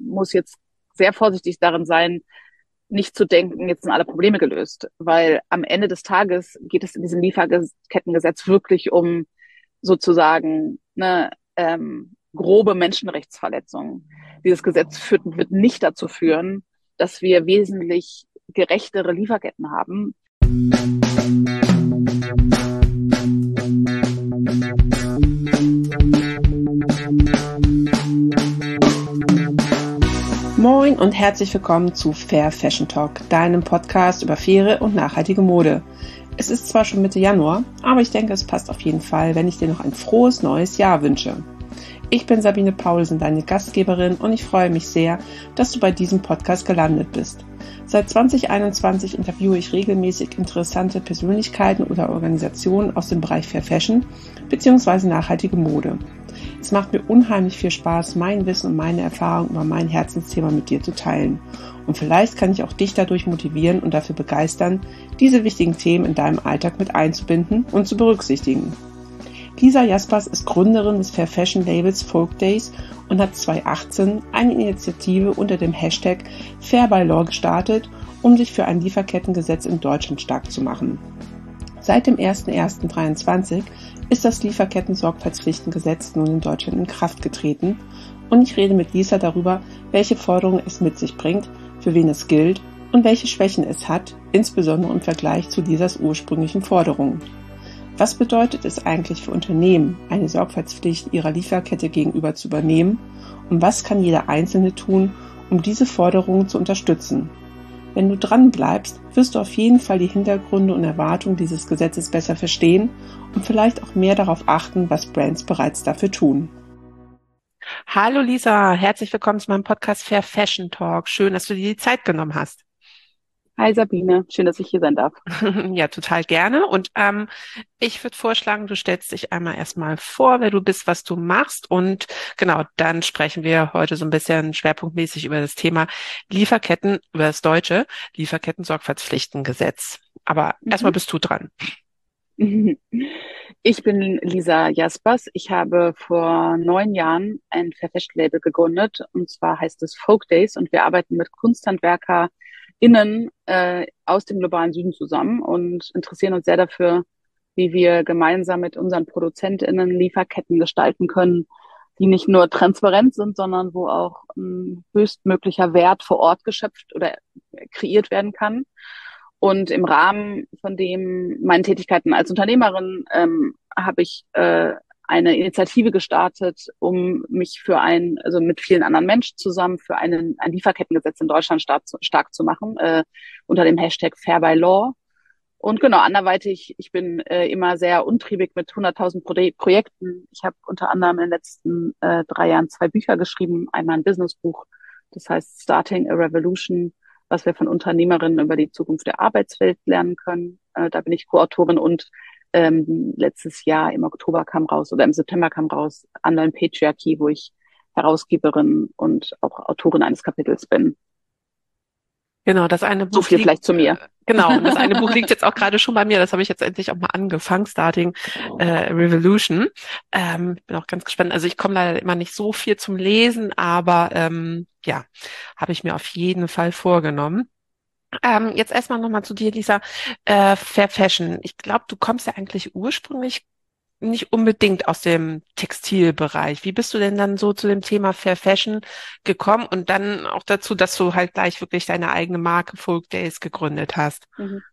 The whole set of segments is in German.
muss jetzt sehr vorsichtig darin sein, nicht zu denken, jetzt sind alle Probleme gelöst, weil am Ende des Tages geht es in diesem Lieferkettengesetz wirklich um sozusagen grobe Menschenrechtsverletzungen. Dieses Gesetz wird nicht dazu führen, dass wir wesentlich gerechtere Lieferketten haben. Moin und herzlich willkommen zu Fair Fashion Talk, deinem Podcast über faire und nachhaltige Mode. Es ist zwar schon Mitte Januar, aber ich denke, es passt auf jeden Fall, wenn ich dir noch ein frohes neues Jahr wünsche. Ich bin Sabine Paulsen, deine Gastgeberin, und ich freue mich sehr, dass du bei diesem Podcast gelandet bist. Seit 2021 interviewe ich regelmäßig interessante Persönlichkeiten oder Organisationen aus dem Bereich Fair Fashion bzw. nachhaltige Mode. Es macht mir unheimlich viel Spaß, mein Wissen und meine Erfahrung über mein Herzensthema mit dir zu teilen. Und vielleicht kann ich auch dich dadurch motivieren und dafür begeistern, diese wichtigen Themen in deinem Alltag mit einzubinden und zu berücksichtigen. Lisa Jaspers ist Gründerin des Fair Fashion Labels Folk Days und hat 2018 eine Initiative unter dem Hashtag Fair by Law gestartet, um sich für ein Lieferkettengesetz in Deutschland stark zu machen. Seit dem 01.01.2023 ist das Lieferketten-Sorgfaltspflichtengesetz nun in Deutschland in Kraft getreten und ich rede mit Lisa darüber, welche Forderungen es mit sich bringt, für wen es gilt und welche Schwächen es hat, insbesondere im Vergleich zu Lisas ursprünglichen Forderungen. Was bedeutet es eigentlich für Unternehmen, eine Sorgfaltspflicht ihrer Lieferkette gegenüber zu übernehmen und was kann jeder Einzelne tun, um diese Forderungen zu unterstützen? Wenn du dran bleibst, wirst du auf jeden Fall die Hintergründe und Erwartungen dieses Gesetzes besser verstehen und vielleicht auch mehr darauf achten, was Brands bereits dafür tun. Hallo Lisa, herzlich willkommen zu meinem Podcast Fair Fashion Talk. Schön, dass du dir die Zeit genommen hast. Hi Sabine, schön, dass ich hier sein darf. Ja, total gerne. Und ich würde vorschlagen, du stellst dich einmal erstmal vor, wer du bist, was du machst. Und genau, dann sprechen wir heute so ein bisschen schwerpunktmäßig über das Thema Lieferketten, über das deutsche Lieferketten-Sorgfaltspflichtengesetz. Aber erstmal bist du dran. Ich bin Lisa Jaspers. Ich habe vor 9 Jahren ein Fair Fashion Label gegründet, und zwar heißt es Folk Days, und wir arbeiten mit KunsthandwerkerInnen aus dem globalen Süden zusammen und interessieren uns sehr dafür, wie wir gemeinsam mit unseren ProduzentInnen Lieferketten gestalten können, die nicht nur transparent sind, sondern wo auch höchstmöglicher Wert vor Ort geschöpft oder kreiert werden kann. Und im Rahmen von meinen Tätigkeiten als Unternehmerin habe ich eine Initiative gestartet, um mich also mit vielen anderen Menschen zusammen für ein Lieferkettengesetz in Deutschland stark zu machen, unter dem Hashtag Fair by Law. Und genau, anderweitig, ich bin immer sehr untriebig mit 100.000 Projekten. Ich habe unter anderem in den letzten 3 Jahren 2 Bücher geschrieben, einmal ein Businessbuch, das heißt Starting a Revolution, was wir von Unternehmerinnen über die Zukunft der Arbeitswelt lernen können. Da bin ich Co-Autorin, und letztes Jahr im September kam raus Online Patriarchy, wo ich Herausgeberin und auch Autorin eines Kapitels bin. Genau, das eine Buch so viel vielleicht zu mir. Genau, und das eine Buch liegt jetzt auch gerade schon bei mir. Das habe ich jetzt endlich auch mal angefangen, Starting Revolution. Ich bin auch ganz gespannt. Also ich komme leider immer nicht so viel zum Lesen, aber ja, habe ich mir auf jeden Fall vorgenommen. Jetzt erstmal nochmal zu dir, Lisa. Fair Fashion. Ich glaube, du kommst ja eigentlich ursprünglich nicht unbedingt aus dem Textilbereich. Wie bist du denn dann so zu dem Thema Fair Fashion gekommen und dann auch dazu, dass du halt gleich wirklich deine eigene Marke Folk Days gegründet hast?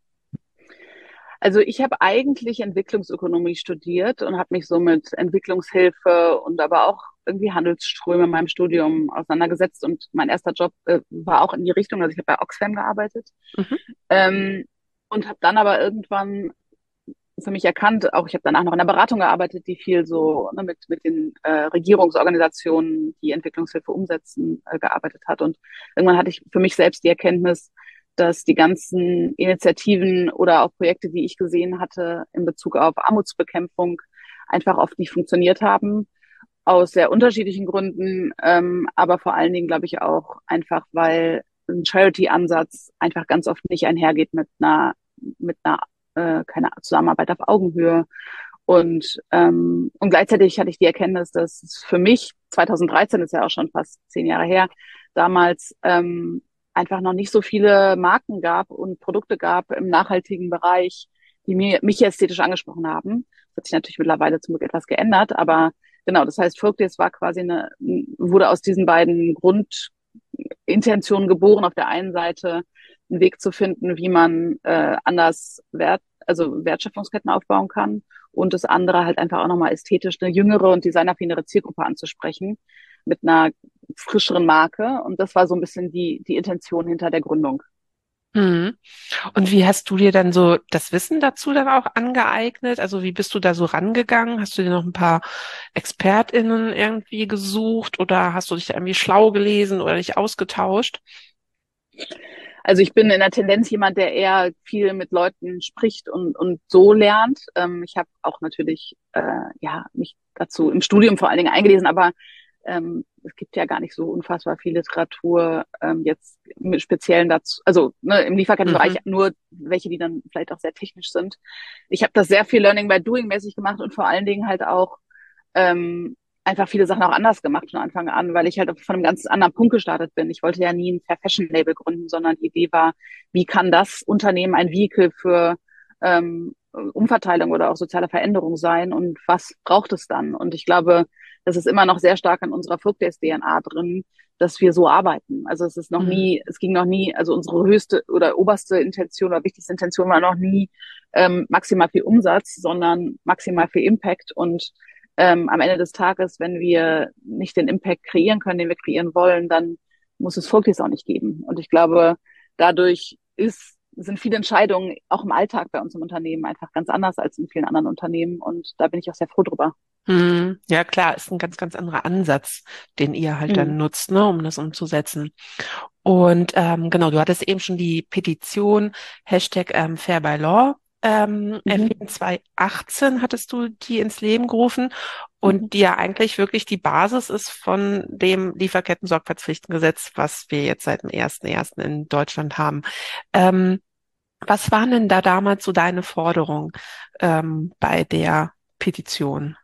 Also ich habe eigentlich Entwicklungsökonomie studiert und habe mich so mit Entwicklungshilfe und aber auch irgendwie Handelsströme in meinem Studium auseinandergesetzt. Und mein erster Job war auch in die Richtung, also ich habe bei Oxfam gearbeitet, Mhm. und habe dann aber irgendwann für mich erkannt, auch ich habe danach noch in der Beratung gearbeitet, die viel so mit den Regierungsorganisationen, die Entwicklungshilfe umsetzen, gearbeitet hat. Und irgendwann hatte ich für mich selbst die Erkenntnis, dass die ganzen Initiativen oder auch Projekte, die ich gesehen hatte in Bezug auf Armutsbekämpfung, einfach oft nicht funktioniert haben, aus sehr unterschiedlichen Gründen, aber vor allen Dingen, glaube ich, auch einfach, weil ein Charity-Ansatz einfach ganz oft nicht einhergeht mit einer keine Zusammenarbeit auf Augenhöhe Und gleichzeitig hatte ich die Erkenntnis, dass es für mich, 2013 ist ja auch schon fast 10 Jahre her, damals einfach noch nicht so viele Marken gab und Produkte gab im nachhaltigen Bereich, die mich ästhetisch angesprochen haben. Das hat sich natürlich mittlerweile zum Glück etwas geändert, aber genau, das heißt, Folkdays war quasi wurde aus diesen beiden Grundintentionen geboren. Auf der einen Seite einen Weg zu finden, wie man anders also Wertschöpfungsketten aufbauen kann und das andere halt einfach auch nochmal ästhetisch eine jüngere und designeraffinere Zielgruppe anzusprechen mit einer frischeren Marke. Und das war so ein bisschen die Intention hinter der Gründung. Mhm. Und wie hast du dir dann so das Wissen dazu dann auch angeeignet? Also wie bist du da so rangegangen? Hast du dir noch ein paar ExpertInnen irgendwie gesucht oder hast du dich da irgendwie schlau gelesen oder dich ausgetauscht? Also ich bin in der Tendenz jemand, der eher viel mit Leuten spricht und so lernt. Ich habe auch natürlich ja mich dazu im Studium vor allen Dingen eingelesen, aber es gibt ja gar nicht so unfassbar viel Literatur jetzt mit speziellen dazu, also ne, im Lieferkettenbereich Mhm. nur welche, die dann vielleicht auch sehr technisch sind. Ich habe das sehr viel Learning by Doing mäßig gemacht und vor allen Dingen halt auch ähm, einfach viele Sachen auch anders gemacht von Anfang an, weil ich halt von einem ganz anderen Punkt gestartet bin. Ich wollte ja nie ein Fair Fashion Label gründen, sondern die Idee war, wie kann das Unternehmen ein Vehikel für Umverteilung oder auch soziale Veränderung sein und was braucht es dann? Und ich glaube, das ist immer noch sehr stark in unserer Folkdays DNA drin, dass wir so arbeiten. Also Mhm. es ging noch nie, also unsere höchste oder oberste Intention oder wichtigste Intention war noch nie maximal viel Umsatz, sondern maximal viel Impact. Und am Ende des Tages, wenn wir nicht den Impact kreieren können, den wir kreieren wollen, dann muss es Folkdays auch nicht geben. Und ich glaube, dadurch sind viele Entscheidungen auch im Alltag bei uns im Unternehmen einfach ganz anders als in vielen anderen Unternehmen. Und da bin ich auch sehr froh drüber. Mhm. Ja, klar, ist ein ganz, ganz anderer Ansatz, den ihr halt Mhm. dann nutzt, ne, um das umzusetzen. Und genau, du hattest eben schon die Petition Hashtag Fair by Law Mhm. erwähnt. 2018 hattest du die ins Leben gerufen Mhm. und die ja eigentlich wirklich die Basis ist von dem Lieferketten-Sorgfaltspflichtengesetz, was wir jetzt seit dem 1.1. in Deutschland haben. Ähm, Was waren denn da damals so deine Forderungen bei der Petition?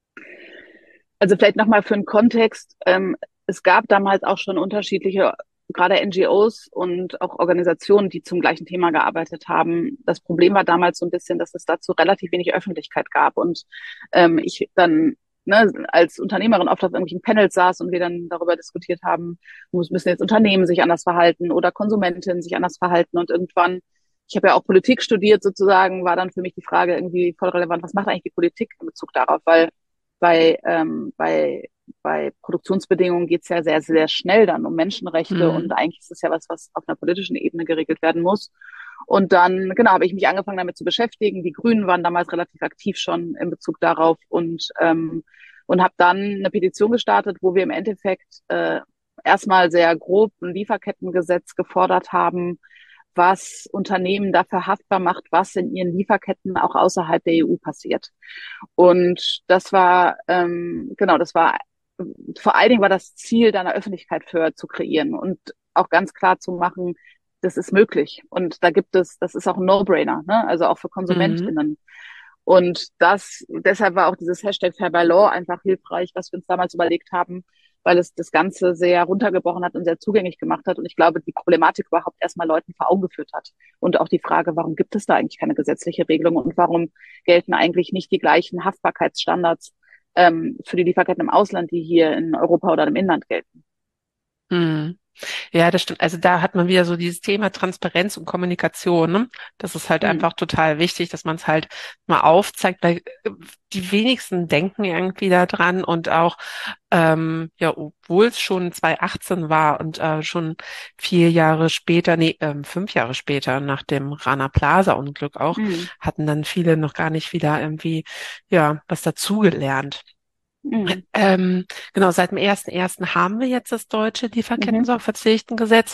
Also vielleicht nochmal für den Kontext. Es gab damals auch schon unterschiedliche, gerade NGOs und auch Organisationen, die zum gleichen Thema gearbeitet haben. Das Problem war damals so ein bisschen, dass es dazu relativ wenig Öffentlichkeit gab und ich dann als Unternehmerin oft auf irgendwelchen Panels saß und wir dann darüber diskutiert haben, müssen jetzt Unternehmen sich anders verhalten oder Konsumentinnen sich anders verhalten und irgendwann ich habe ja auch Politik studiert sozusagen, war dann für mich die Frage irgendwie voll relevant, was macht eigentlich die Politik in Bezug darauf? Weil bei, ähm, bei, bei Produktionsbedingungen geht es ja sehr, sehr schnell dann um Menschenrechte und Hm. eigentlich ist es ja was auf einer politischen Ebene geregelt werden muss. Und dann, genau, habe ich mich angefangen damit zu beschäftigen. Die Grünen waren damals relativ aktiv schon in Bezug darauf und habe dann eine Petition gestartet, wo wir im Endeffekt erstmal sehr grob ein Lieferkettengesetz gefordert haben, was Unternehmen dafür haftbar macht, was in ihren Lieferketten auch außerhalb der EU passiert. Und das war, genau, das war, vor allen Dingen war das Ziel, da eine Öffentlichkeit für zu kreieren und auch ganz klar zu machen, das ist möglich. Und das ist auch ein No-Brainer, ne? Also auch für Hm. KonsumentInnen. Und deshalb war auch dieses Hashtag Fair by Law einfach hilfreich, was wir uns damals überlegt haben, weil es das Ganze sehr runtergebrochen hat und sehr zugänglich gemacht hat. Und ich glaube, die Problematik überhaupt erstmal Leuten vor Augen geführt hat. Und auch die Frage, warum gibt es da eigentlich keine gesetzliche Regelung und warum gelten eigentlich nicht die gleichen Haftbarkeitsstandards für die Lieferketten im Ausland, die hier in Europa oder im Inland gelten. Hm. Ja, das stimmt. Also da hat man wieder so dieses Thema Transparenz und Kommunikation, ne? Das ist halt Hm. einfach total wichtig, dass man es halt mal aufzeigt, weil die wenigsten denken irgendwie da dran und auch, ja, obwohl es schon 2018 war und schon 4 Jahre später, nee, 5 Jahre später nach dem Rana Plaza-Unglück auch, Hm. hatten dann viele noch gar nicht wieder irgendwie, ja, was dazugelernt. Hm. Ähm, genau, seit dem 1.1. haben wir jetzt das deutsche Mhm. Lieferketten-Sorgfaltspflichtengesetz.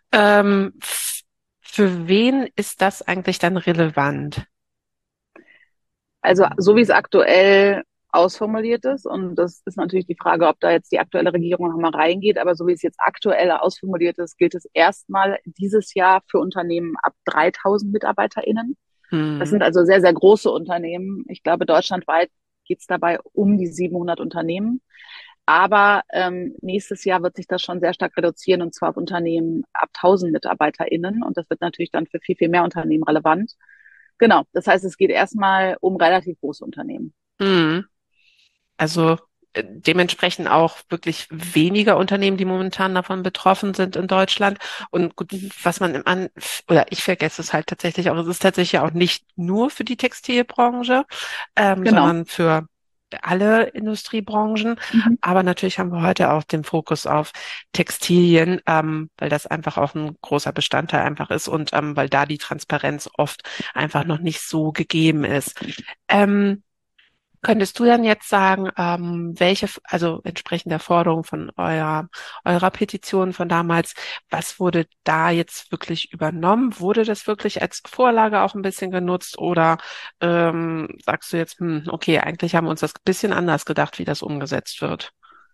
Für wen ist das eigentlich dann relevant? Also so wie es aktuell ausformuliert ist, und das ist natürlich die Frage, ob da jetzt die aktuelle Regierung nochmal reingeht, aber so wie es jetzt aktuell ausformuliert ist, gilt es erstmal dieses Jahr für Unternehmen ab 3.000 MitarbeiterInnen. Das Hm. sind also sehr, sehr große Unternehmen. Ich glaube, deutschlandweit geht es dabei um die 700 Unternehmen. Aber nächstes Jahr wird sich das schon sehr stark reduzieren, und zwar auf Unternehmen ab 1000 MitarbeiterInnen. Und das wird natürlich dann für viel, viel mehr Unternehmen relevant. Genau. Das heißt, es geht erstmal um relativ große Unternehmen. Hm. Also dementsprechend auch wirklich weniger Unternehmen, die momentan davon betroffen sind in Deutschland. Und gut, Mhm. was man oder ich vergesse es halt tatsächlich auch, es ist tatsächlich auch nicht nur für die Textilbranche, Genau. sondern für alle Industriebranchen. Mhm. Aber natürlich haben wir heute auch den Fokus auf Textilien, weil das einfach auch ein großer Bestandteil einfach ist und weil da die Transparenz oft einfach noch nicht so gegeben ist. Ähm, Könntest du dann jetzt sagen, also entsprechend der Forderung von eurer Petition von damals, was wurde da jetzt wirklich übernommen? Wurde das wirklich als Vorlage auch ein bisschen genutzt oder sagst du jetzt, okay, eigentlich haben wir uns das ein bisschen anders gedacht, wie das umgesetzt wird?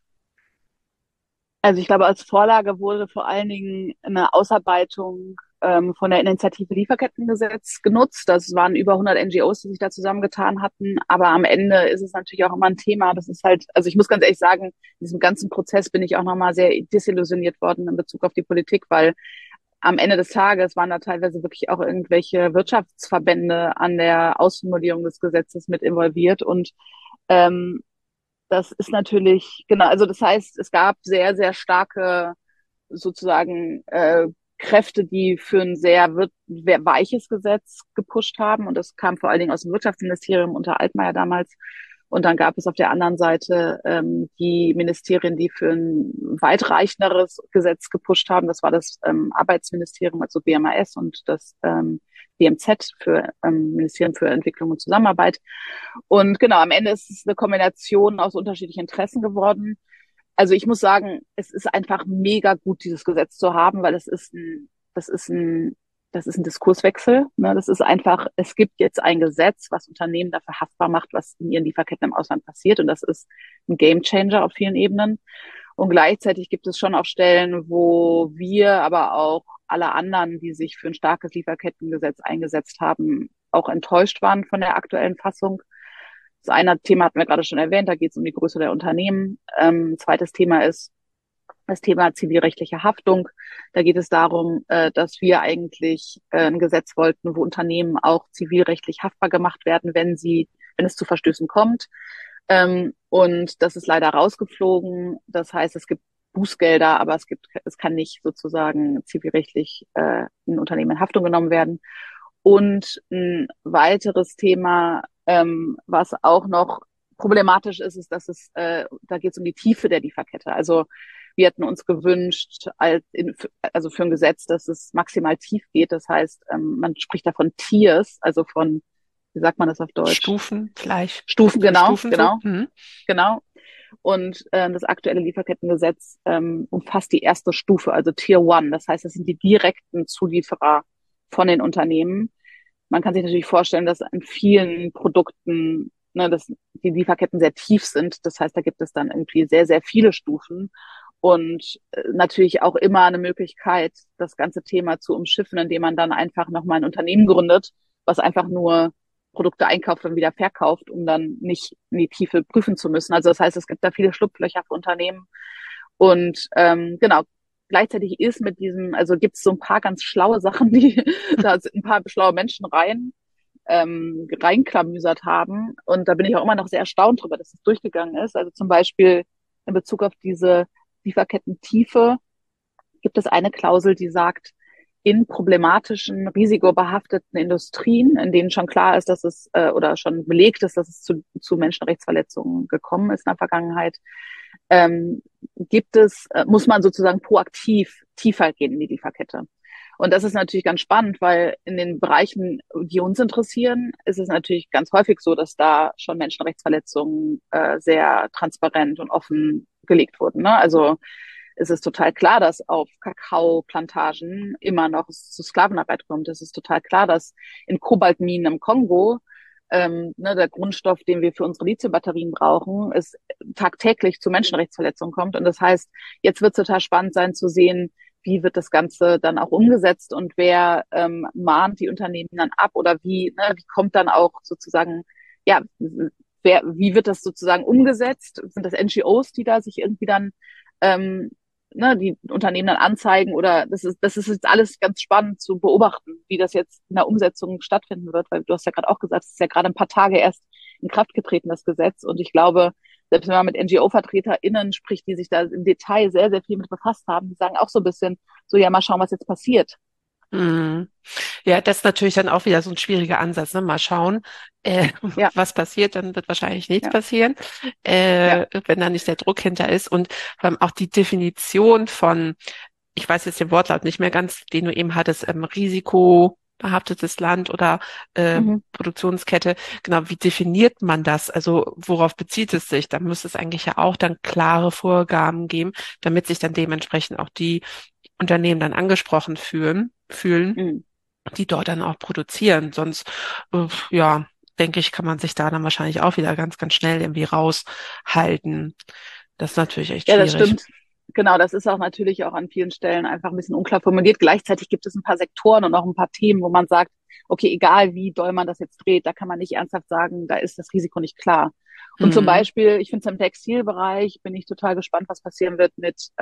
Also ich glaube, als Vorlage wurde vor allen Dingen eine Ausarbeitung von der Initiative Lieferkettengesetz genutzt. Das waren über 100 NGOs, die sich da zusammengetan hatten. Aber am Ende ist es natürlich auch immer ein Thema. Das ist halt, also ich muss ganz ehrlich sagen, in diesem ganzen Prozess bin ich auch nochmal sehr desillusioniert worden in Bezug auf die Politik, weil am Ende des Tages waren da teilweise wirklich auch irgendwelche Wirtschaftsverbände an der Ausformulierung des Gesetzes mit involviert. Und ähm, das ist natürlich, genau, also das heißt, es gab sehr, sehr starke sozusagen Kräfte, die für ein sehr weiches Gesetz gepusht haben. Und das kam vor allen Dingen aus dem Wirtschaftsministerium unter Altmaier damals. Und dann gab es auf der anderen Seite die Ministerien, die für ein weitreichenderes Gesetz gepusht haben. Das war das Arbeitsministerium, also BMAS, und das BMZ für Ministerium für Entwicklung und Zusammenarbeit. Und genau, am Ende ist es eine Kombination aus unterschiedlichen Interessen geworden. Also ich muss sagen, es ist einfach mega gut, dieses Gesetz zu haben, weil das ist ein, das ist ein Diskurswechsel. Ne? Das ist einfach, es gibt jetzt ein Gesetz, was Unternehmen dafür haftbar macht, was in ihren Lieferketten im Ausland passiert. Und das ist ein Gamechanger auf vielen Ebenen. Und gleichzeitig gibt es schon auch Stellen, wo wir, aber auch alle anderen, die sich für ein starkes Lieferkettengesetz eingesetzt haben, auch enttäuscht waren von der aktuellen Fassung. Das eine Thema hatten wir gerade schon erwähnt, da geht es um die Größe der Unternehmen. Zweites Thema ist das Thema zivilrechtliche Haftung. Da geht es darum, dass wir eigentlich ein Gesetz wollten, wo Unternehmen auch zivilrechtlich haftbar gemacht werden, wenn es zu Verstößen kommt. Und das ist leider rausgeflogen. Das heißt, es gibt Bußgelder, aber es kann nicht sozusagen zivilrechtlich ein Unternehmen in Haftung genommen werden. Und ein weiteres Thema, was auch noch problematisch ist, ist, da geht es um die Tiefe der Lieferkette. Also wir hätten uns gewünscht, also für ein Gesetz, dass es maximal tief geht. Das heißt, man spricht da von Tiers, also von, wie sagt man das auf Deutsch? Stufen, Fleisch, Stufen, so genau, Stufen so? genau, Mhm. genau. Und das aktuelle Lieferkettengesetz umfasst die erste Stufe, also Tier One. Das heißt, das sind die direkten Zulieferer von den Unternehmen. Man kann sich natürlich vorstellen, dass an vielen Produkten, ne, dass die Lieferketten sehr tief sind. Das heißt, da gibt es dann irgendwie sehr, sehr viele Stufen und natürlich auch immer eine Möglichkeit, das ganze Thema zu umschiffen, indem man dann einfach nochmal ein Unternehmen gründet, was einfach nur Produkte einkauft und wieder verkauft, um dann nicht in die Tiefe prüfen zu müssen. Also das heißt, es gibt da viele Schlupflöcher für Unternehmen. Und genau, gleichzeitig ist mit diesem, also gibt es so ein paar ganz schlaue Sachen, die da sind ein paar schlaue Menschen reinklamüsert haben. Und da bin ich auch immer noch sehr erstaunt drüber, dass es durchgegangen ist. Also zum Beispiel in Bezug auf diese Lieferkettentiefe gibt es eine Klausel, die sagt, in problematischen, risikobehafteten Industrien, in denen schon klar ist, dass es oder schon belegt ist, dass es zu Menschenrechtsverletzungen gekommen ist in der Vergangenheit, muss man sozusagen proaktiv tiefer gehen in die Lieferkette. Und das ist natürlich ganz spannend, weil in den Bereichen, die uns interessieren, ist es natürlich ganz häufig so, dass da schon Menschenrechtsverletzungen sehr transparent und offen gelegt wurden. Ne? Also es ist total klar, dass auf Kakaoplantagen immer noch zu Sklavenarbeit kommt. Es ist total klar, dass in Kobaltminen im Kongo der Grundstoff, den wir für unsere Lithiumbatterien brauchen, es tagtäglich zu Menschenrechtsverletzungen kommt. Und das heißt, jetzt wird es total spannend sein zu sehen, wie wird das Ganze dann auch umgesetzt und wer mahnt die Unternehmen dann ab oder wie kommt dann auch sozusagen, ja, wie wird das sozusagen umgesetzt? Sind das NGOs, die da sich irgendwie dann ähm, die Unternehmen dann anzeigen oder das ist jetzt alles ganz spannend zu beobachten, wie das jetzt in der Umsetzung stattfinden wird, weil du hast ja gerade auch gesagt, es ist ja gerade ein paar Tage erst in Kraft getreten, das Gesetz. Und ich glaube, selbst wenn man mit NGO-VertreterInnen spricht, die sich da im Detail sehr, sehr viel mit befasst haben, die sagen auch so ein bisschen, so ja, mal schauen, was jetzt passiert. Mhm. Ja, das ist natürlich dann auch wieder so ein schwieriger Ansatz, ne? Mal schauen, äh, Ja, was passiert, dann wird wahrscheinlich nichts ja, passieren, ja. wenn da nicht der Druck hinter ist. Und vor allem auch die Definition von, ich weiß jetzt den Wortlaut nicht mehr ganz, den du eben hattest, risikobehaftetes Land oder Mhm. Produktionskette. Genau, wie definiert man das? Also worauf bezieht es sich? Da müsste es eigentlich ja auch dann klare Vorgaben geben, damit sich dann dementsprechend auch die Unternehmen dann angesprochen fühlen, Mhm. die dort dann auch produzieren. Sonst, ja, denke ich, kann man sich da dann wahrscheinlich auch wieder ganz, ganz schnell irgendwie raushalten. Das ist natürlich echt Ja, das schwierig. stimmt. Genau, das ist auch natürlich auch an vielen Stellen einfach ein bisschen unklar formuliert. Gleichzeitig gibt es ein paar Sektoren und auch ein paar Themen, wo man sagt, okay, egal wie doll man das jetzt dreht, da kann man nicht ernsthaft sagen, da ist das Risiko nicht klar. Und zum Mhm. Beispiel, ich finde es im Textilbereich, bin ich total gespannt, was passieren wird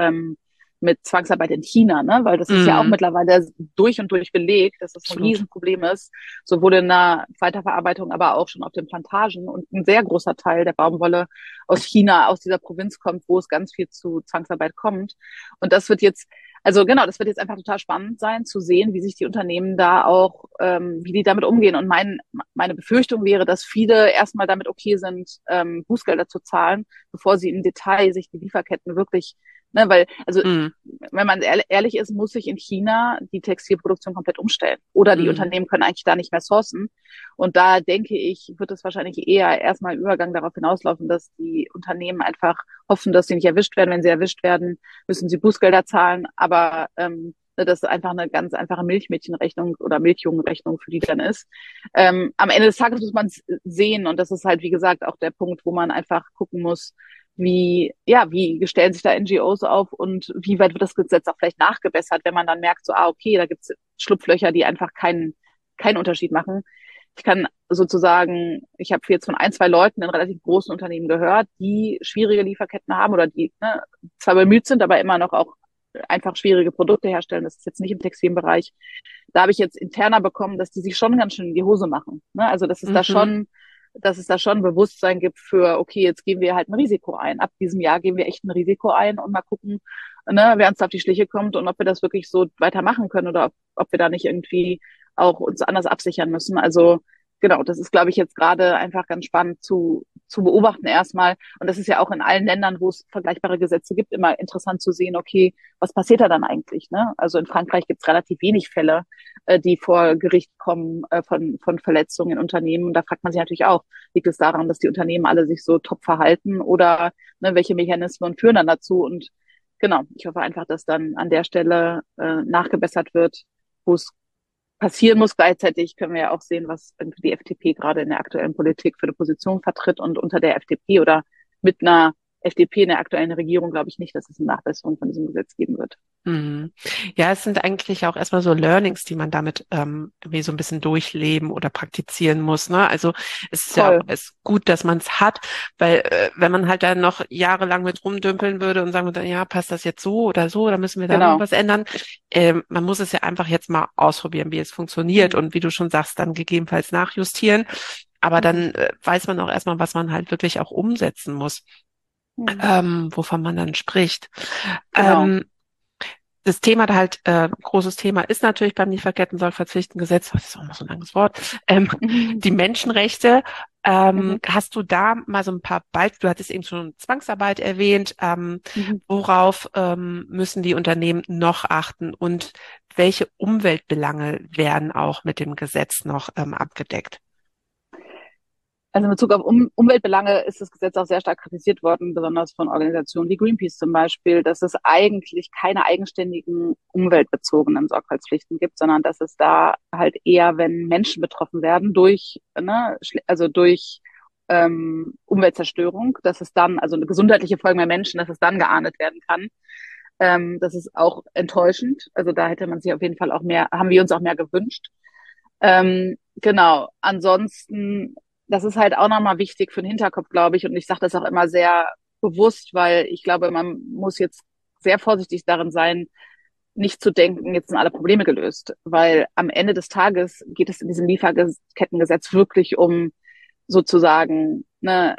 mit Zwangsarbeit in China, ne? Weil das ist ja auch Mhm. mittlerweile durch und durch belegt, dass das ein Absolut. Riesenproblem ist, sowohl in der Weiterverarbeitung, aber auch schon auf den Plantagen. Und ein sehr großer Teil der Baumwolle aus China, aus dieser Provinz kommt, wo es ganz viel zu Zwangsarbeit kommt. Und das wird jetzt, also genau, das wird jetzt einfach total spannend sein zu sehen, wie sich die Unternehmen da auch, wie die damit umgehen. Und meine Befürchtung wäre, dass viele erstmal damit okay sind, Bußgelder zu zahlen, bevor sie im Detail sich die Lieferketten wirklich, ne, weil, also Mhm. wenn man ehrlich ist, muss sich in China die Textilproduktion komplett umstellen. Oder die Mhm. Unternehmen können eigentlich da nicht mehr sourcen. Und da denke ich, wird es wahrscheinlich eher erstmal im Übergang darauf hinauslaufen, dass die Unternehmen einfach hoffen, dass sie nicht erwischt werden. Wenn sie erwischt werden, müssen sie Bußgelder zahlen. Aber das ist einfach eine ganz einfache Milchmädchenrechnung oder Milchjungenrechnung, für die dann ist. Am Ende des Tages muss man es sehen. Und das ist halt, wie gesagt, auch der Punkt, wo man einfach gucken muss, wie stellen sich da NGOs auf und wie weit wird das Gesetz auch vielleicht nachgebessert, wenn man dann merkt, so, okay, da gibt es Schlupflöcher, die einfach keinen Unterschied machen. Ich kann sozusagen, ich habe jetzt von ein, zwei Leuten in relativ großen Unternehmen gehört, die schwierige Lieferketten haben oder die zwar bemüht sind, aber immer noch auch einfach schwierige Produkte herstellen. Das ist jetzt nicht im Textilbereich. Da habe ich jetzt interner bekommen, dass die sich schon ganz schön in die Hose machen. Ne? Also Mhm. dass es da schon Bewusstsein gibt für, okay, jetzt gehen wir halt ein Risiko ein. Ab diesem Jahr gehen wir echt ein Risiko ein und mal gucken, ne, wer uns da auf die Schliche kommt und ob wir das wirklich so weitermachen können oder ob wir da nicht irgendwie auch uns anders absichern müssen. Also genau, das ist, glaube ich, jetzt gerade einfach ganz spannend zu beobachten erstmal. Und das ist ja auch in allen Ländern, wo es vergleichbare Gesetze gibt, immer interessant zu sehen, okay, was passiert da dann eigentlich? Ne? Also in Frankreich gibt es relativ wenig Fälle, die vor Gericht kommen von Verletzungen in Unternehmen. Und da fragt man sich natürlich auch, liegt es daran, dass die Unternehmen alle sich so top verhalten oder ne, welche Mechanismen führen dann dazu? Und genau, ich hoffe einfach, dass dann an der Stelle nachgebessert wird, wo es passieren muss. Gleichzeitig können wir ja auch sehen, was irgendwie die FDP gerade in der aktuellen Politik für eine Position vertritt. Und unter der FDP oder mit einer FDP in der aktuellen Regierung glaube ich nicht, dass es eine Nachbesserung von diesem Gesetz geben wird. Mhm. Ja, es sind eigentlich auch erstmal so Learnings, die man damit irgendwie so ein bisschen durchleben oder praktizieren muss. Ne? Also es ist ja auch Voll, ist gut, dass man es hat, weil wenn man halt dann noch jahrelang mit rumdümpeln würde und sagen würde, ja, passt das jetzt so, oder müssen wir da noch genau. was ändern? Man muss es ja einfach jetzt mal ausprobieren, wie es funktioniert Mhm. und wie du schon sagst, dann gegebenenfalls nachjustieren. Aber Mhm. dann weiß man auch erstmal, was man halt wirklich auch umsetzen muss, Mhm. wovon man dann spricht. Genau. Ähm, Das Thema da halt, großes Thema ist natürlich beim Lieferketten-Sorgfaltspflichtengesetz, das ist auch mal so ein langes Wort, Mhm. die Menschenrechte. Mhm. Hast du da mal so ein paar Beispiele, du hattest eben schon Zwangsarbeit erwähnt, Mhm. worauf müssen die Unternehmen noch achten und welche Umweltbelange werden auch mit dem Gesetz noch abgedeckt? Also in Bezug auf Umweltbelange ist das Gesetz auch sehr stark kritisiert worden, besonders von Organisationen wie Greenpeace zum Beispiel, dass es eigentlich keine eigenständigen umweltbezogenen Sorgfaltspflichten gibt, sondern dass es da halt eher, wenn Menschen betroffen werden also durch Umweltzerstörung, dass es dann, also eine gesundheitliche Folge bei Menschen, dass es dann geahndet werden kann. Das ist auch enttäuschend. Also da hätte man sich auf jeden Fall auch mehr, haben wir uns auch mehr gewünscht. Genau. Ansonsten, das ist halt auch nochmal wichtig für den Hinterkopf, glaube ich. Und ich sage das auch immer sehr bewusst, weil ich glaube, man muss jetzt sehr vorsichtig darin sein, nicht zu denken, jetzt sind alle Probleme gelöst. Weil am Ende des Tages geht es in diesem Lieferkettengesetz wirklich um sozusagen eine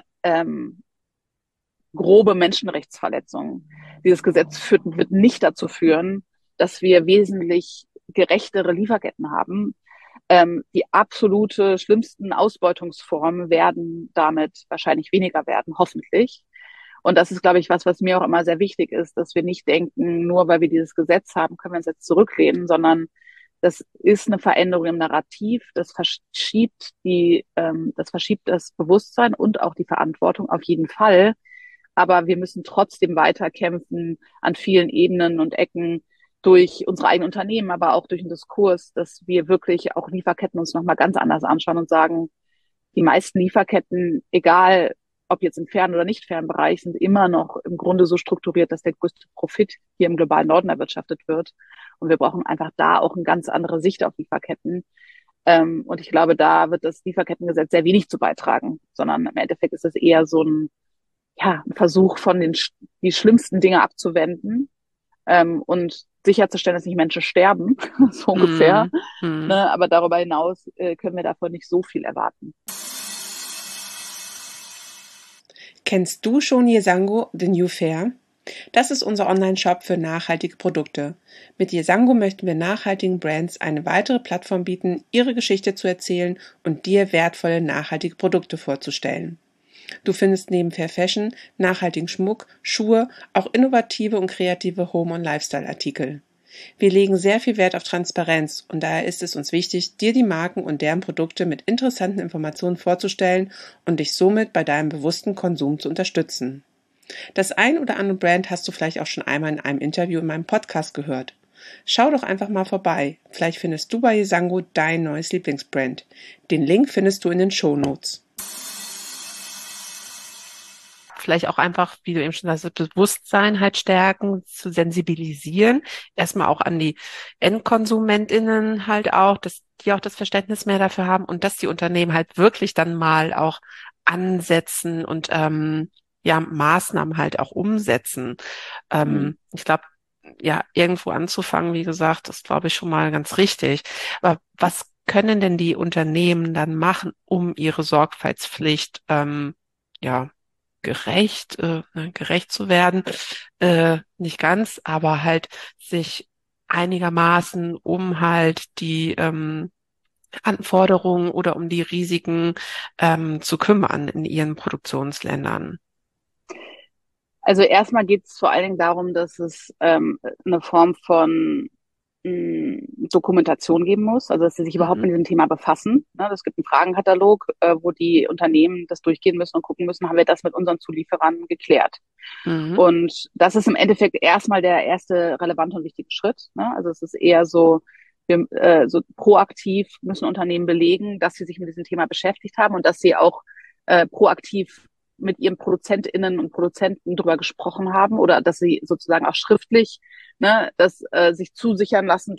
grobe Menschenrechtsverletzungen. Dieses Gesetz wird nicht dazu führen, dass wir wesentlich gerechtere Lieferketten haben. Die absolute schlimmsten Ausbeutungsformen werden damit wahrscheinlich weniger werden, hoffentlich. Und das ist, glaube ich, was mir auch immer sehr wichtig ist, dass wir nicht denken, nur weil wir dieses Gesetz haben, können wir uns jetzt zurücklehnen, sondern das ist eine Veränderung im Narrativ, das verschiebt das Bewusstsein und auch die Verantwortung auf jeden Fall. Aber wir müssen trotzdem weiterkämpfen an vielen Ebenen und Ecken durch unsere eigenen Unternehmen, aber auch durch den Diskurs, dass wir wirklich auch Lieferketten uns nochmal ganz anders anschauen und sagen, die meisten Lieferketten, egal ob jetzt im fernen oder nicht fernen Bereich, sind immer noch im Grunde so strukturiert, dass der größte Profit hier im globalen Norden erwirtschaftet wird. Und wir brauchen einfach da auch eine ganz andere Sicht auf Lieferketten. Und ich glaube, da wird das Lieferkettengesetz sehr wenig zu beitragen, sondern im Endeffekt ist es eher so ein Versuch von die schlimmsten Dinge abzuwenden, und sicherzustellen, dass nicht Menschen sterben, so ungefähr. Hm, hm. Ne? Aber darüber hinaus können wir davon nicht so viel erwarten. Kennst du schon Yesango, The New Fair? Das ist unser Online-Shop für nachhaltige Produkte. Mit Yesango möchten wir nachhaltigen Brands eine weitere Plattform bieten, ihre Geschichte zu erzählen und dir wertvolle nachhaltige Produkte vorzustellen. Du findest neben Fair Fashion, nachhaltigen Schmuck, Schuhe, auch innovative und kreative Home- und Lifestyle-Artikel. Wir legen sehr viel Wert auf Transparenz und daher ist es uns wichtig, dir die Marken und deren Produkte mit interessanten Informationen vorzustellen und dich somit bei deinem bewussten Konsum zu unterstützen. Das ein oder andere Brand hast du vielleicht auch schon einmal in einem Interview in meinem Podcast gehört. Schau doch einfach mal vorbei. Vielleicht findest du bei Yesango dein neues Lieblingsbrand. Den Link findest du in den Shownotes. Vielleicht auch einfach, wie du eben schon sagst, das Bewusstsein halt stärken, zu sensibilisieren. Erstmal auch an die EndkonsumentInnen halt auch, dass die auch das Verständnis mehr dafür haben und dass die Unternehmen halt wirklich dann mal auch ansetzen und Maßnahmen halt auch umsetzen. Ich glaube, ja, irgendwo anzufangen, wie gesagt, das glaube ich schon mal ganz richtig. Aber was können denn die Unternehmen dann machen, um ihre Sorgfaltspflicht ja gerecht zu werden? Nicht ganz, aber halt sich einigermaßen um halt die Anforderungen oder um die Risiken zu kümmern in ihren Produktionsländern. Also erstmal geht es vor allen Dingen darum, dass es eine Form von Dokumentation geben muss, also dass sie sich überhaupt Mhm. mit diesem Thema befassen. Ne? Es gibt einen Fragenkatalog, wo die Unternehmen das durchgehen müssen und gucken müssen, haben wir das mit unseren Zulieferern geklärt. Mhm. Und das ist im Endeffekt erstmal der erste relevante und wichtige Schritt. Ne? Also es ist eher so, so proaktiv müssen Unternehmen belegen, dass sie sich mit diesem Thema beschäftigt haben und dass sie auch proaktiv mit ihren ProduzentInnen und Produzenten drüber gesprochen haben oder dass sie sozusagen auch schriftlich, ne, sich zusichern lassen,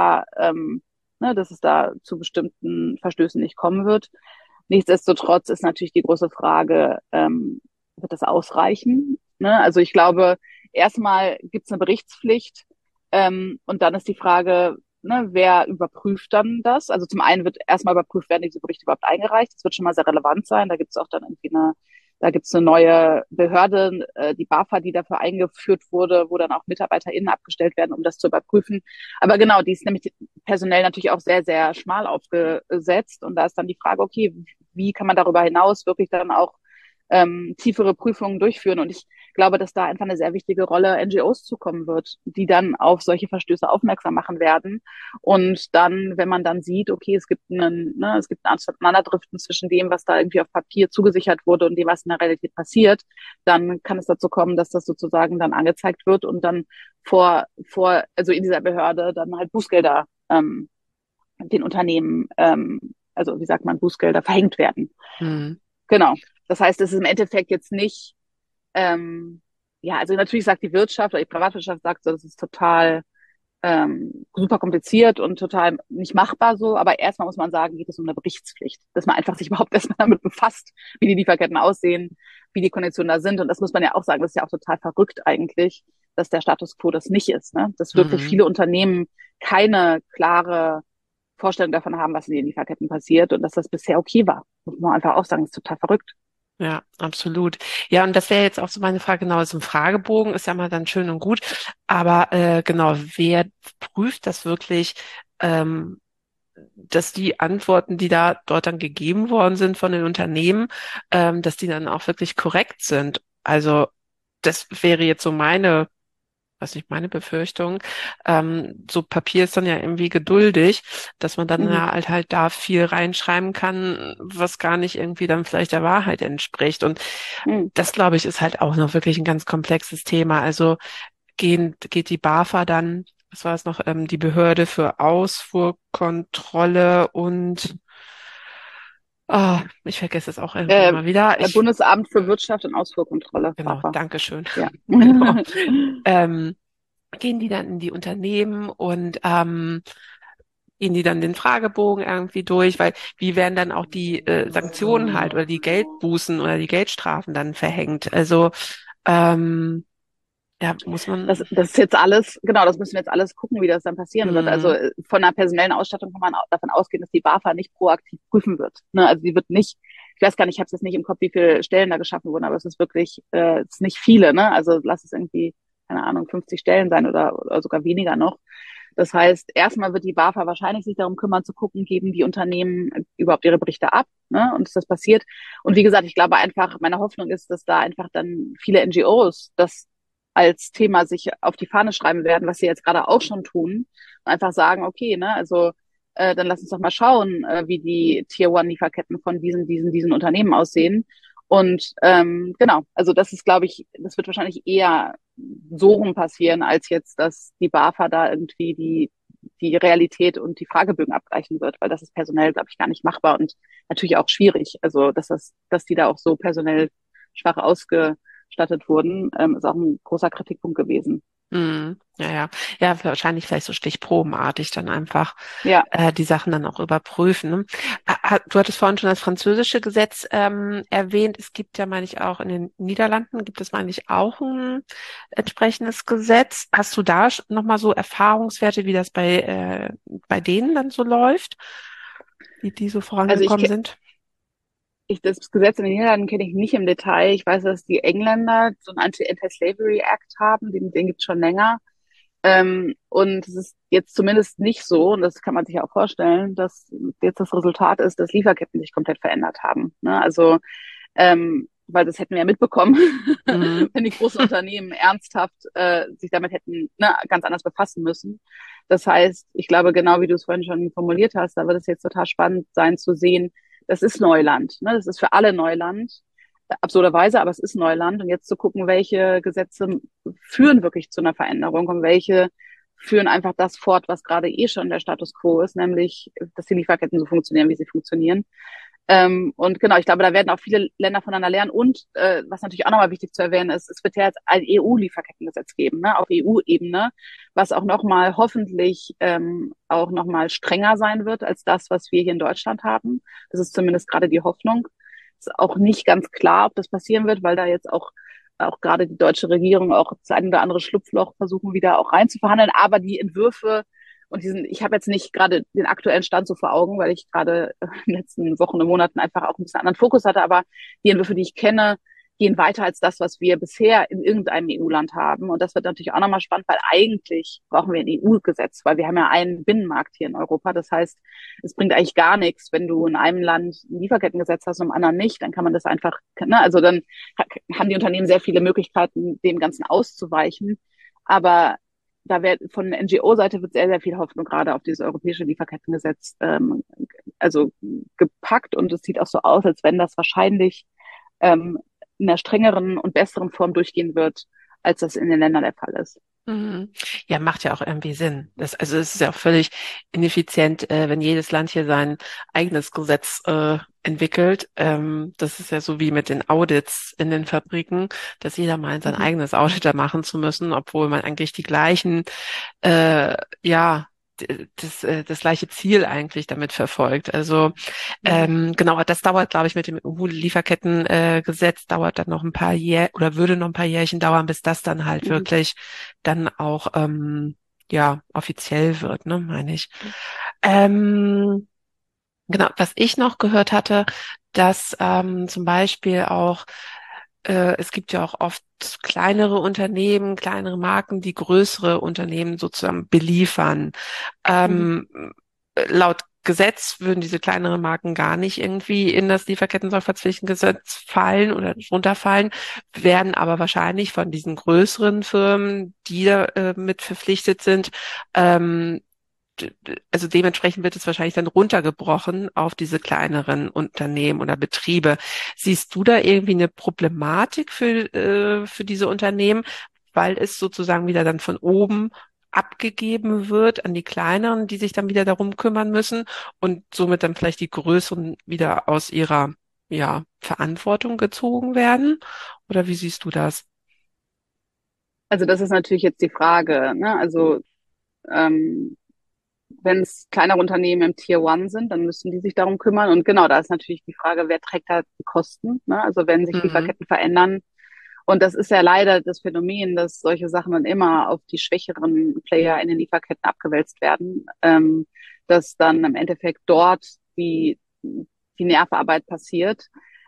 dass es da zu bestimmten Verstößen nicht kommen wird. Nichtsdestotrotz ist natürlich die große Frage, wird das ausreichen? Ne? Also ich glaube, erstmal gibt es eine Berichtspflicht, und dann ist die Frage, ne, wer überprüft dann das? Also zum einen wird erstmal überprüft, werden diese Berichte überhaupt eingereicht. Das wird schon mal sehr relevant sein. Da gibt es auch dann da gibt es eine neue Behörde, die BAFA, die dafür eingeführt wurde, wo dann auch MitarbeiterInnen abgestellt werden, um das zu überprüfen. Aber genau, die ist nämlich personell natürlich auch sehr, sehr schmal aufgesetzt. Und da ist dann die Frage, okay, wie kann man darüber hinaus wirklich dann auch tiefere Prüfungen durchführen? Und ich glaube, dass da einfach eine sehr wichtige Rolle NGOs zukommen wird, die dann auf solche Verstöße aufmerksam machen werden. Und dann, wenn man dann sieht, okay, es gibt ein Auseinanderdriften zwischen dem, was da irgendwie auf Papier zugesichert wurde und dem, was in der Realität passiert, dann kann es dazu kommen, dass das sozusagen dann angezeigt wird und dann also in dieser Behörde dann halt Bußgelder den Unternehmen, also wie sagt man, Bußgelder verhängt werden. Mhm. Genau. Das heißt, es ist im Endeffekt jetzt nicht, ähm, ja, also natürlich sagt die Wirtschaft oder die Privatwirtschaft sagt so, das ist total super kompliziert und total nicht machbar so. Aber erstmal muss man sagen, geht es um eine Berichtspflicht, dass man einfach sich überhaupt erstmal damit befasst, wie die Lieferketten aussehen, wie die Konditionen da sind. Und das muss man ja auch sagen, das ist ja auch total verrückt eigentlich, dass der Status quo das nicht ist, ne? Dass wirklich Mhm. viele Unternehmen keine klare Vorstellung davon haben, was in den Lieferketten passiert und dass das bisher okay war. Muss man einfach auch sagen, das ist total verrückt. Ja, absolut. Ja, und das wäre jetzt auch so meine Frage, genau, so ein Fragebogen ist ja mal dann schön und gut, aber genau, wer prüft das wirklich, ähm, dass die Antworten, die da dort dann gegeben worden sind von den Unternehmen, dass die dann auch wirklich korrekt sind? Also das wäre jetzt so meine, was nicht meine Befürchtung. So Papier ist dann ja irgendwie geduldig, dass man dann Mhm. ja halt da viel reinschreiben kann, was gar nicht irgendwie dann vielleicht der Wahrheit entspricht. Und Mhm. das, glaube ich, ist halt auch noch wirklich ein ganz komplexes Thema. Also geht die BAFA dann, was war es noch, die Behörde für Ausfuhrkontrolle und ich vergesse es auch irgendwie Äh, immer wieder. Bundesamt für Wirtschaft und Ausfuhrkontrolle, Genau, BAFA. Dankeschön. Ja. Genau. Ähm, gehen die dann in die Unternehmen und gehen die dann den Fragebogen irgendwie durch, weil wie werden dann auch die Sanktionen halt oder die Geldbußen oder die Geldstrafen dann verhängt? Also ähm, ja, muss man. Das ist jetzt alles, genau, das müssen wir jetzt alles gucken, wie das dann passieren wird. Also Hm, von einer personellen Ausstattung kann man davon ausgehen, dass die BAFA nicht proaktiv prüfen wird. Ne? Also die wird nicht, ich weiß gar nicht, ich habe es jetzt nicht im Kopf, wie viele Stellen da geschaffen wurden, aber es ist wirklich, es ist nicht viele, ne? Also lass es irgendwie, keine Ahnung, 50 Stellen sein oder sogar weniger noch. Das heißt, erstmal wird die BAFA wahrscheinlich sich darum kümmern zu gucken, geben die Unternehmen überhaupt ihre Berichte ab, ne? Und ist das passiert? Und wie gesagt, ich glaube einfach, meine Hoffnung ist, dass da einfach dann viele NGOs das als Thema sich auf die Fahne schreiben werden, was sie jetzt gerade auch schon tun, und einfach sagen, okay, ne, also dann lass uns doch mal schauen, wie die Tier-One-Lieferketten von diesen Unternehmen aussehen. Und genau, also das ist, glaube ich, das wird wahrscheinlich eher so rum passieren, als jetzt, dass die BAFA da irgendwie die Realität und die Fragebögen abgleichen wird, weil das ist personell, glaube ich, gar nicht machbar und natürlich auch schwierig. Also, dass die da auch so personell schwach ausgestattet wurden, ist auch ein großer Kritikpunkt gewesen. ja, ja. Ja, wahrscheinlich vielleicht so stichprobenartig dann einfach Ja, die Sachen dann auch überprüfen. Ne? Du hattest vorhin schon das französische Gesetz erwähnt. Es gibt ja, meine ich, auch in den Niederlanden gibt es, meine ich, auch ein entsprechendes Gesetz. Hast du da nochmal so Erfahrungswerte, wie das bei denen dann so läuft, wie die so also vorangekommen sind? das Gesetz in den Niederlanden kenne ich nicht im Detail. Ich weiß, dass die Engländer so einen Anti-Slavery Act haben, den gibt es schon länger. Und es ist jetzt zumindest nicht so, und das kann man sich ja auch vorstellen, dass jetzt das Resultat ist, dass Lieferketten sich komplett verändert haben. Ne? Also, weil das hätten wir ja mitbekommen, Mhm. wenn die großen Unternehmen ernsthaft sich damit hätten ganz anders befassen müssen. Das heißt, ich glaube, genau wie du es vorhin schon formuliert hast, da wird es jetzt total spannend sein zu sehen, das ist Neuland. Ne? Das ist für alle Neuland, absurderweise, aber es ist Neuland. Und jetzt zu gucken, welche Gesetze führen wirklich zu einer Veränderung und welche führen einfach das fort, was gerade eh schon der Status quo ist, nämlich, dass die Lieferketten so funktionieren, wie sie funktionieren. Und genau, ich glaube, da werden auch viele Länder voneinander lernen. Und was natürlich auch nochmal wichtig zu erwähnen ist, es wird ja jetzt ein EU-Lieferkettengesetz geben, ne, auf EU-Ebene, was auch nochmal hoffentlich auch nochmal strenger sein wird als das, was wir hier in Deutschland haben. Das ist zumindest gerade die Hoffnung. Ist auch nicht ganz klar, ob das passieren wird, weil da jetzt auch gerade die deutsche Regierung auch das ein oder andere Schlupfloch versuchen wieder auch reinzuverhandeln. Aber die Entwürfe und ich habe jetzt nicht gerade den aktuellen Stand so vor Augen, weil ich gerade in den letzten Wochen und Monaten einfach auch ein bisschen anderen Fokus hatte. Aber die Entwürfe, die ich kenne, gehen weiter als das, was wir bisher in irgendeinem EU-Land haben. Und das wird natürlich auch nochmal spannend, weil eigentlich brauchen wir ein EU-Gesetz, weil wir haben ja einen Binnenmarkt hier in Europa. Das heißt, es bringt eigentlich gar nichts, wenn du in einem Land ein Lieferkettengesetz hast und im anderen nicht. Dann kann man das einfach, ne, also dann haben die Unternehmen sehr viele Möglichkeiten, dem Ganzen auszuweichen. Aber da wird von NGO-Seite wird sehr, sehr viel Hoffnung gerade auf dieses europäische Lieferkettengesetz also gepackt und es sieht auch so aus, als wenn das wahrscheinlich in einer strengeren und besseren Form durchgehen wird als das in den Ländern der Fall ist. Mhm. Ja, macht ja auch irgendwie Sinn. Also es ist ja auch völlig ineffizient, wenn jedes Land hier sein eigenes Gesetz entwickelt. Das ist ja so wie mit den Audits in den Fabriken, dass jeder meint, sein Mhm. eigenes Audit da machen zu müssen, obwohl man eigentlich die gleichen, ja, das gleiche Ziel eigentlich damit verfolgt. Also Mhm. genau, das dauert, glaube ich, mit dem EU-Lieferkettengesetz dauert dann noch ein paar Jähr oder würde noch ein paar Jährchen dauern, bis das dann halt Mhm. wirklich dann auch ja offiziell wird, ne, meine ich. Ähm, genau, was ich noch gehört hatte, dass zum Beispiel auch es gibt ja auch oft kleinere Unternehmen, kleinere Marken, die größere Unternehmen sozusagen beliefern. Mhm. Ähm, laut Gesetz würden diese kleineren Marken gar nicht irgendwie in das Lieferkettensorgfaltspflichtengesetz fallen oder runterfallen, werden aber wahrscheinlich von diesen größeren Firmen, die da mit verpflichtet sind, ähm, also dementsprechend wird es wahrscheinlich dann runtergebrochen auf diese kleineren Unternehmen oder Betriebe. Siehst du da irgendwie eine Problematik für diese Unternehmen, weil es sozusagen wieder dann von oben abgegeben wird an die kleineren, die sich dann wieder darum kümmern müssen und somit dann vielleicht die größeren wieder aus ihrer, ja, Verantwortung gezogen werden? Oder wie siehst du das? Also das ist natürlich jetzt die Frage, ne? Also ähm, wenn es kleinere Unternehmen im Tier One sind, dann müssen die sich darum kümmern. Und genau, da ist natürlich die Frage, wer trägt da die Kosten? Ne? Also wenn sich Mhm. Lieferketten verändern. Und das ist ja leider das Phänomen, dass solche Sachen dann immer auf die schwächeren Player in den Lieferketten abgewälzt werden, dass dann im Endeffekt dort die Nervenarbeit passiert.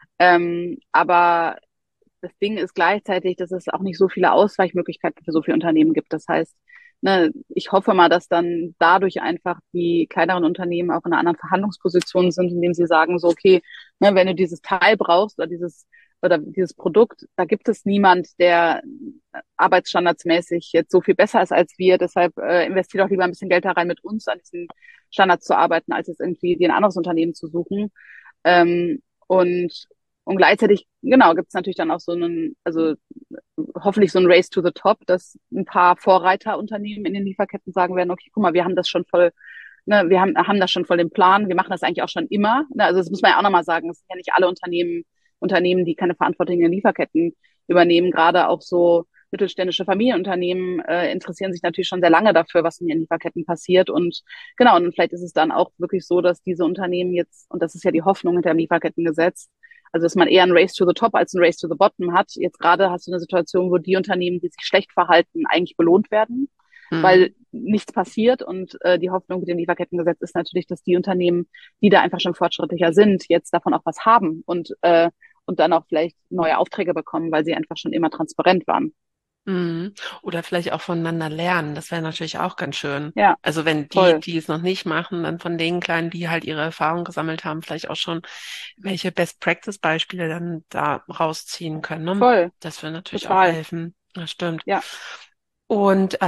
Aber das Ding ist gleichzeitig, dass es auch nicht so viele Ausweichmöglichkeiten für so viele Unternehmen gibt. Das heißt, ne, ich hoffe mal, dass dann dadurch einfach die kleineren Unternehmen auch in einer anderen Verhandlungsposition sind, indem sie sagen, so, okay, ne, wenn du dieses Teil brauchst oder dieses Produkt, da gibt es niemand, der arbeitsstandardsmäßig jetzt so viel besser ist als wir. Deshalb investier doch lieber ein bisschen Geld da rein, mit uns an diesen Standards zu arbeiten, als jetzt irgendwie dir ein anderes Unternehmen zu suchen. Ähm, und und gleichzeitig, genau, gibt es natürlich dann auch so einen, also hoffentlich so ein Race to the Top, dass ein paar Vorreiterunternehmen in den Lieferketten sagen werden, okay, guck mal, wir haben das schon voll, ne, haben das schon voll im Plan, wir machen das eigentlich auch schon immer. Ne, also das muss man ja auch nochmal sagen, es sind ja nicht alle Unternehmen, die keine Verantwortung in den Lieferketten übernehmen, gerade auch so mittelständische Familienunternehmen interessieren sich natürlich schon sehr lange dafür, was in ihren Lieferketten passiert. Und genau, und vielleicht ist es dann auch wirklich so, dass diese Unternehmen jetzt, und das ist ja die Hoffnung hinter dem Lieferkettengesetz, also dass man eher ein Race to the Top als ein Race to the Bottom hat. Jetzt gerade hast du eine Situation, wo die Unternehmen, die sich schlecht verhalten, eigentlich belohnt werden, weil Mhm. nichts passiert. Und die Hoffnung mit dem Lieferkettengesetz ist natürlich, dass die Unternehmen, die da einfach schon fortschrittlicher sind, jetzt davon auch was haben und dann auch vielleicht neue Aufträge bekommen, weil sie einfach schon immer transparent waren. Mhm. Oder vielleicht auch voneinander lernen. Das wäre natürlich auch ganz schön. Ja, Also wenn die, voll, die es noch nicht machen, dann von den Kleinen, die halt ihre Erfahrung gesammelt haben, vielleicht auch schon welche Best-Practice-Beispiele dann da rausziehen können. Ne? voll, Das würde natürlich auch total. helfen. Das stimmt. Ja. Und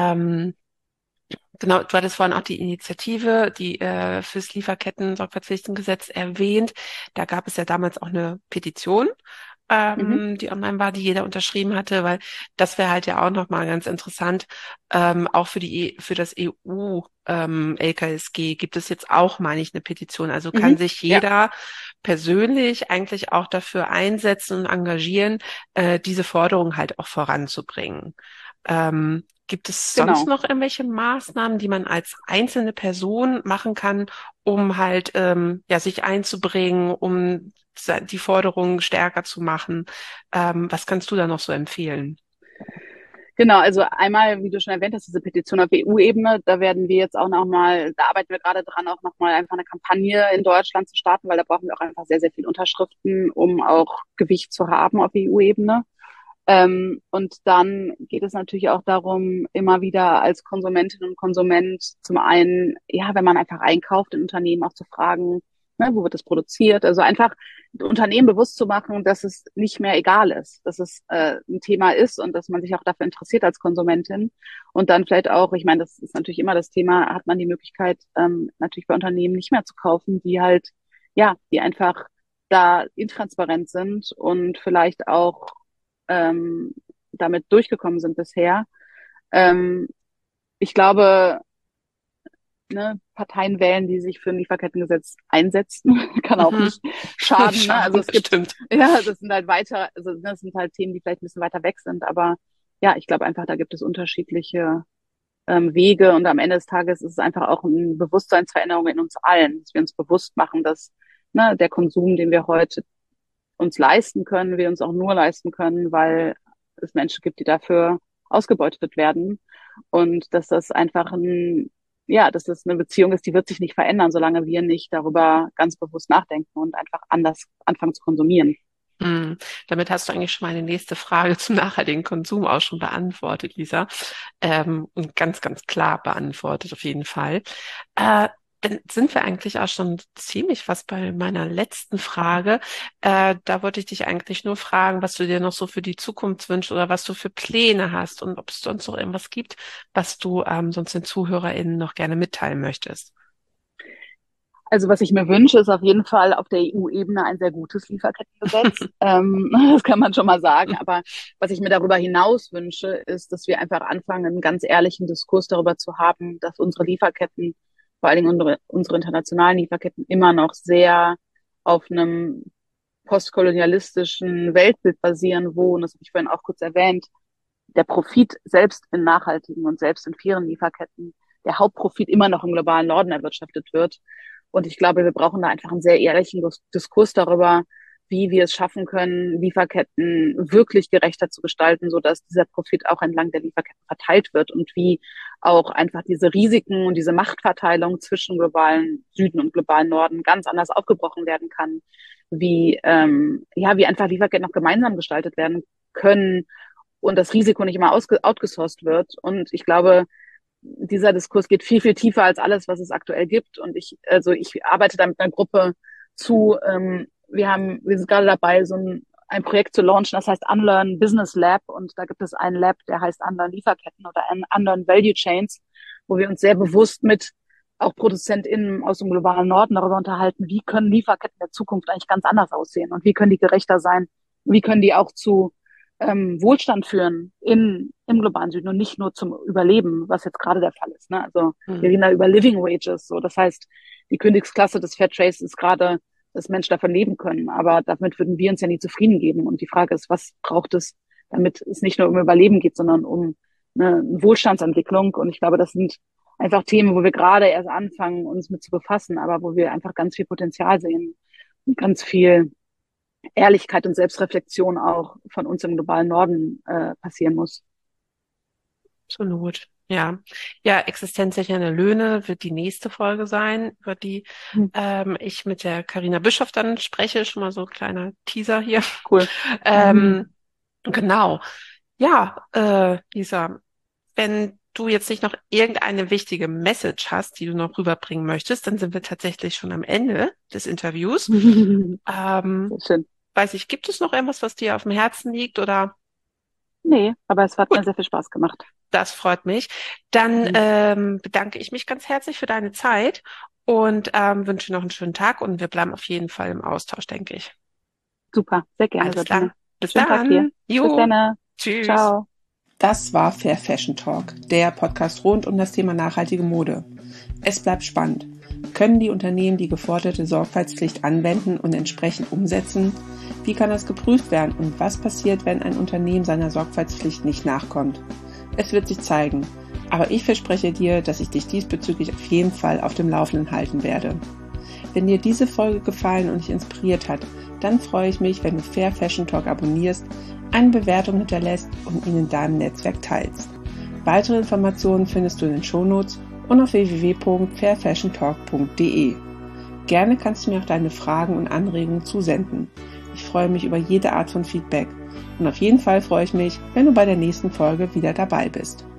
genau, du hattest vorhin auch die Initiative, die fürs Lieferketten-Sorgfaltspflichtengesetz erwähnt. Da gab es ja damals auch eine Petition, Mhm. die online war, die jeder unterschrieben hatte, weil das wäre halt ja auch nochmal ganz interessant. Auch für das EU LKSG gibt es jetzt auch, meine ich, eine Petition. Also kann Mhm. sich Ja, jeder persönlich eigentlich auch dafür einsetzen und engagieren, diese Forderung halt auch voranzubringen. Gibt es sonst genau. noch irgendwelche Maßnahmen, die man als einzelne Person machen kann, um halt ja sich einzubringen, um die Forderungen stärker zu machen? Was kannst du da noch so empfehlen? Genau, also einmal, wie du schon erwähnt hast, diese Petition auf EU-Ebene, da werden wir jetzt auch nochmal, da arbeiten wir gerade dran, auch nochmal einfach eine Kampagne in Deutschland zu starten, weil da brauchen wir auch einfach sehr, sehr viele Unterschriften, um auch Gewicht zu haben auf EU-Ebene. Und dann geht es natürlich auch darum, immer wieder als Konsumentin und Konsument zum einen, ja, wenn man einfach einkauft in Unternehmen auch zu fragen, ne, wo wird das produziert? Also einfach Unternehmen bewusst zu machen, dass es nicht mehr egal ist, dass es ein Thema ist und dass man sich auch dafür interessiert als Konsumentin. Und dann vielleicht auch, ich meine, das ist natürlich immer das Thema, hat man die Möglichkeit, natürlich bei Unternehmen nicht mehr zu kaufen, die halt, ja, die einfach da intransparent sind und vielleicht auch ähm, damit durchgekommen sind bisher. Ich glaube, ne, Parteien wählen, die sich für ein Lieferkettengesetz einsetzen, kann auch nicht schaden. Ne? Also es gibt, ja, das sind halt das sind halt Themen, die vielleicht ein bisschen weiter weg sind. Aber ja, ich glaube einfach, da gibt es unterschiedliche Wege und am Ende des Tages ist es einfach auch eine Bewusstseinsveränderung in uns allen, dass wir uns bewusst machen, dass der Konsum, den wir heute uns leisten können, wir uns auch nur leisten können, weil es Menschen gibt, die dafür ausgebeutet werden und dass das einfach dass das eine Beziehung ist, die wird sich nicht verändern, solange wir nicht darüber ganz bewusst nachdenken und einfach anders anfangen zu konsumieren. Damit hast du eigentlich schon meine nächste Frage zum nachhaltigen Konsum auch schon beantwortet, Lisa. Und ganz, ganz klar beantwortet auf jeden Fall. Dann sind wir eigentlich auch schon ziemlich fast bei meiner letzten Frage. Da wollte ich dich eigentlich nur fragen, was du dir noch so für die Zukunft wünschst oder was du für Pläne hast und ob es sonst noch irgendwas gibt, was du sonst den ZuhörerInnen noch gerne mitteilen möchtest. Also was ich mir wünsche, ist auf jeden Fall auf der EU-Ebene ein sehr gutes Lieferkettengesetz. Das kann man schon mal sagen. Aber was ich mir darüber hinaus wünsche, ist, dass wir einfach anfangen, einen ganz ehrlichen Diskurs darüber zu haben, dass unsere Lieferketten, vor allen Dingen unsere internationalen Lieferketten, immer noch sehr auf einem postkolonialistischen Weltbild basieren, wo, und das habe ich vorhin auch kurz erwähnt, der Profit selbst in nachhaltigen und selbst in fairen Lieferketten, der Hauptprofit immer noch im globalen Norden erwirtschaftet wird. Und ich glaube, wir brauchen da einfach einen sehr ehrlichen Diskurs darüber, wie wir es schaffen können, Lieferketten wirklich gerechter zu gestalten, sodass dieser Profit auch entlang der Lieferketten verteilt wird und wie auch einfach diese Risiken und diese Machtverteilung zwischen globalen Süden und globalen Norden ganz anders aufgebrochen werden kann, wie einfach Lieferketten noch gemeinsam gestaltet werden können und das Risiko nicht immer outgesourced wird. Und ich glaube, dieser Diskurs geht viel, viel tiefer als alles, was es aktuell gibt. Und ich arbeite da mit einer Gruppe zu. Wir sind gerade dabei, so ein Projekt zu launchen, das heißt Unlearn Business Lab. Und da gibt es einen Lab, der heißt Unlearn Lieferketten oder Unlearn Value Chains, wo wir uns sehr bewusst mit auch ProduzentInnen aus dem globalen Norden darüber unterhalten, wie können Lieferketten der Zukunft eigentlich ganz anders aussehen und wie können die gerechter sein, wie können die auch zu Wohlstand führen im globalen Süden und nicht nur zum Überleben, was jetzt gerade der Fall ist. Ne? Also wir reden da über Living Wages. So, das heißt, die Königsklasse des Fairtrades ist gerade, dass Menschen davon leben können. Aber damit würden wir uns ja nie zufrieden geben. Und die Frage ist, was braucht es, damit es nicht nur um Überleben geht, sondern um eine Wohlstandsentwicklung. Und ich glaube, das sind einfach Themen, wo wir gerade erst anfangen, uns mit zu befassen, aber wo wir einfach ganz viel Potenzial sehen und ganz viel Ehrlichkeit und Selbstreflexion auch von uns im globalen Norden passieren muss. Absolut, ja. Ja, existenzsichernde Löhne wird die nächste Folge sein, über die ich mit der Carina Bischoff dann spreche. Schon mal so ein kleiner Teaser hier. Cool. Genau. Ja, Lisa, wenn du jetzt nicht noch irgendeine wichtige Message hast, die du noch rüberbringen möchtest, dann sind wir tatsächlich schon am Ende des Interviews. Schön. Weiß ich, gibt es noch irgendwas, was dir auf dem Herzen liegt oder? Nee, aber es hat mir sehr viel Spaß gemacht. Das freut mich. Dann bedanke ich mich ganz herzlich für deine Zeit und wünsche noch einen schönen Tag und wir bleiben auf jeden Fall im Austausch, denke ich. Super, sehr gerne. Alles klar. Bis Schönen dann. Tag dir. Jo. Bis dann. Tschüss. Ciao. Das war Fair Fashion Talk, der Podcast rund um das Thema nachhaltige Mode. Es bleibt spannend. Können die Unternehmen die geforderte Sorgfaltspflicht anwenden und entsprechend umsetzen? Wie kann das geprüft werden und was passiert, wenn ein Unternehmen seiner Sorgfaltspflicht nicht nachkommt? Es wird sich zeigen, aber ich verspreche dir, dass ich dich diesbezüglich auf jeden Fall auf dem Laufenden halten werde. Wenn dir diese Folge gefallen und dich inspiriert hat, dann freue ich mich, wenn du Fair Fashion Talk abonnierst, eine Bewertung hinterlässt und ihn in deinem Netzwerk teilst. Weitere Informationen findest du in den Shownotes und auf www.fairfashiontalk.de. Gerne kannst du mir auch deine Fragen und Anregungen zusenden. Ich freue mich über jede Art von Feedback und auf jeden Fall freue ich mich, wenn du bei der nächsten Folge wieder dabei bist.